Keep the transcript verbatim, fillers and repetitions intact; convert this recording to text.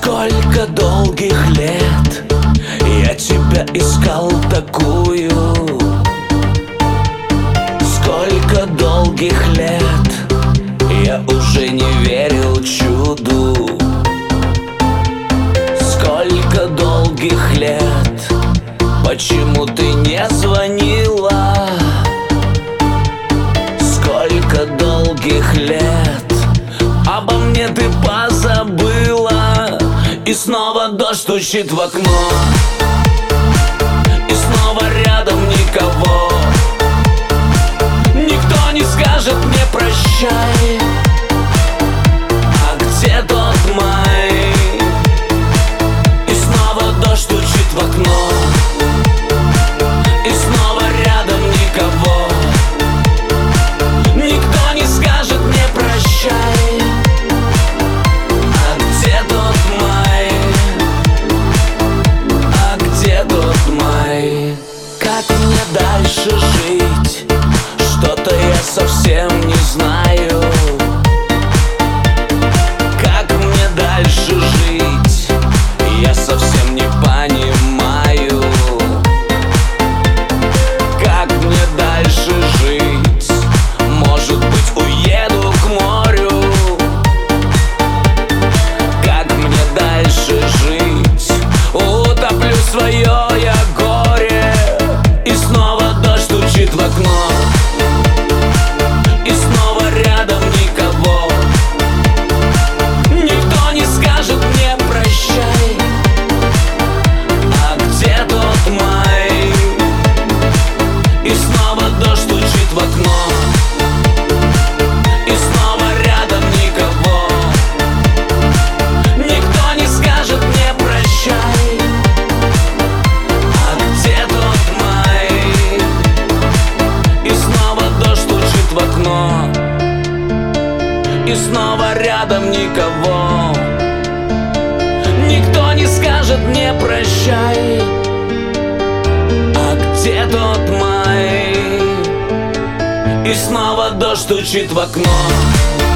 Сколько долгих лет я тебя искал такую. Сколько долгих лет я уже не верил чуду. Сколько долгих лет почему ты не звонила? Сколько долгих лет обо мне ты позабыла? И снова дождь стучит в окно, и снова рядом никого. Никто не скажет мне прощай. А где тот май? И снова дождь стучит в окно, и снова рядом никого. Никто не скажет мне прощай. А где тот май? А где тот май? Как мне дальше жить? Что-то я совсем не знаю. Как мне дальше жить? Я совсем не понимаю. Как мне дальше жить? Может быть, уеду к морю? Как мне дальше жить? Утоплю свое я горе. И снова дождь стучит в окно, и снова рядом никого. Никто не скажет мне прощай. А где тот май? И снова дождь стучит в окно, и снова рядом никого. Никто не скажет мне прощай. А где тот май? И снова дождь стучит в окно, и снова рядом никого. Никто не скажет мне прощай. А где тот май? И снова дождь стучит в окно.